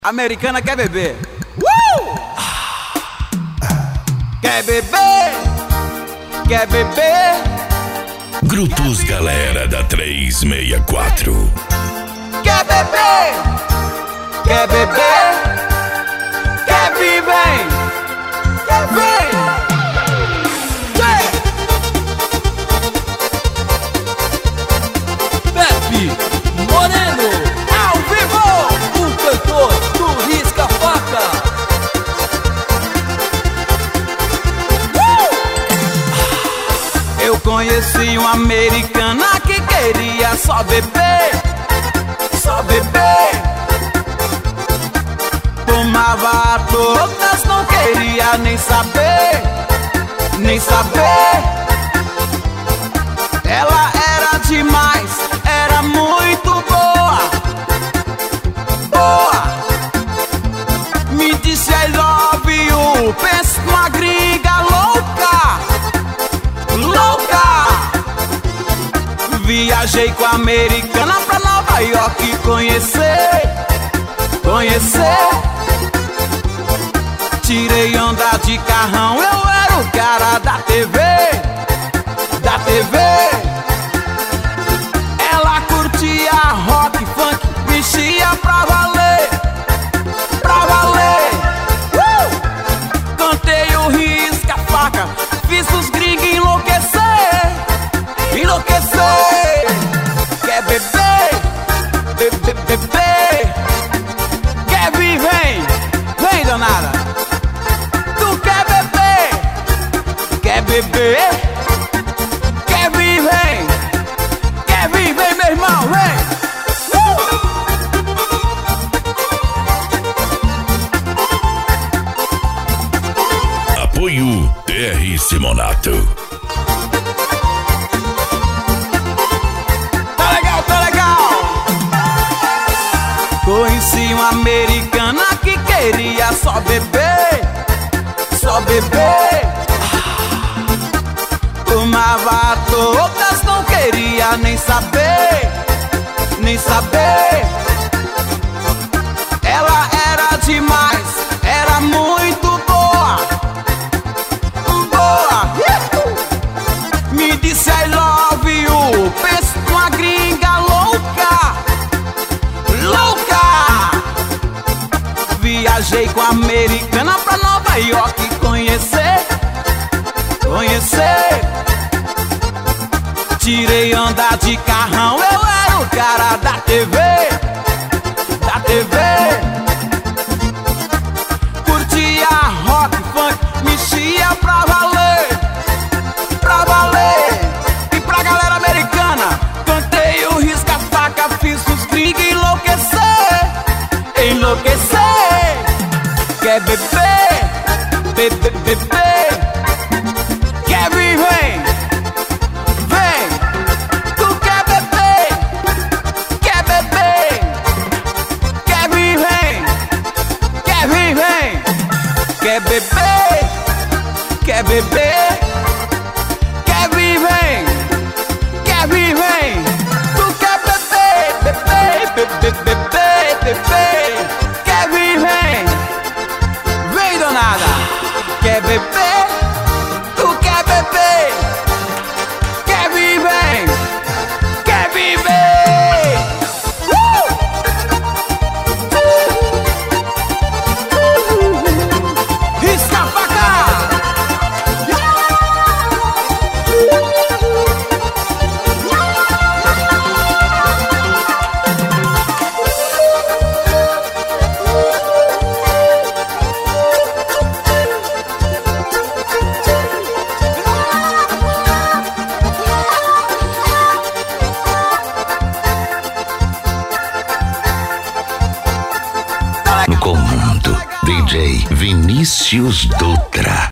Americana quer beber. Quer beber? Quer beber? Grupos Galera da 364. Quer beber? Quer beber? Quer viver? Quer ver? Pepe Moreno, Ao vivo! o cantor do Risca-Faca. Eu conheci uma americana que queria só beber, só beber. Tomava todas, não queria nem saber, nem saber. Ela era demais, era muito boa, boa. Me disse I love you, pensa numa gringa louca, louca. Viajei com a americana pra Nova York conhecer, conhecer. Tirei onda de carrão, eu era o cara da TV, da TV. Ela curtia rock, funk, mexia pra valer, pra valer. Cantei o Risca-Faca, fiz os gringos enlouquecer, enlouquecer. Quer beber? Beber, beber. Quer vir? Vem, vem danada. Tu quer beber? Quer beber? Quer vir? Vem. Quer vir? Vem, meu irmão, vem. Apoio TR Simonato. Tá legal, tá legal. Conheci uma americana que queria só beber, só beber. Tomava todas, não queria nem saber, nem saber. Ela era demais, era muito boa, boa. Me disse I love you, pensa numa gringa louca, louca. Viajei com a americana pra Nova York conhecer, conhecer. Tirei onda de carrão, eu era o cara da TV, da TV. Curtia rock, funk, mexia pra valer, pra valer. E pra galera americana, cantei o Risca-Faca, fiz os gringos enlouquecer, enlouquecer. Quer beber? Beber, beber. Quer vir? Vem, vem. Tu quer beber? Quer beber? Quer vir? Vem. Quer vir? Vem. Quer beber? Quer beber? Quer vir? Vem. Quer vir? Vem. Tu quer beber? Beber, beber, beber, beber. Quer vir? Vem. Vem, danada. Quer beber? Tu quer beber? Quer vir? Vem. Quer viver? Risca-Faca! No comando, DJ Vinícius Dutra.